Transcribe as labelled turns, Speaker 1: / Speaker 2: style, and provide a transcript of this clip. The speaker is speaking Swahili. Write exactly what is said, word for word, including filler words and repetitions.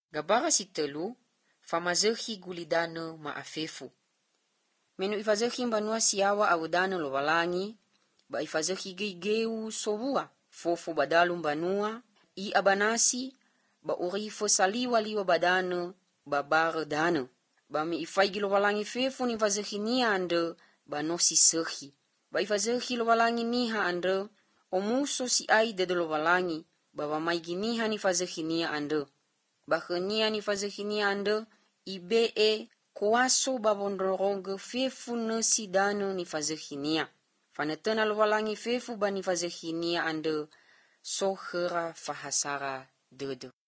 Speaker 1: Gabara si telu, famazehi gulidane maafefu. Menu ifazehi mbanua siawa awudane lo walangi, ba ifazehi geigeu sobua, fofo badalu mbanua, i abanasi, ba urifo saliwa liwa badane, ba bar dane. Ba mi ifaigi lo walangi fefu ni ifazehi niya ande, ba nosi sehi. Ba ifazehi lo walangi niha ande, omuso si aide de lo walangi, ba ba maigi niha ni ifazehi niya ande. Bakhenia ni fazehinia ande ibe e koaso babondoroge fefu nesi dano ni fazehinia. Fanetena lo walangi fefu ba ni fazehinia ande sohera fahasara dede.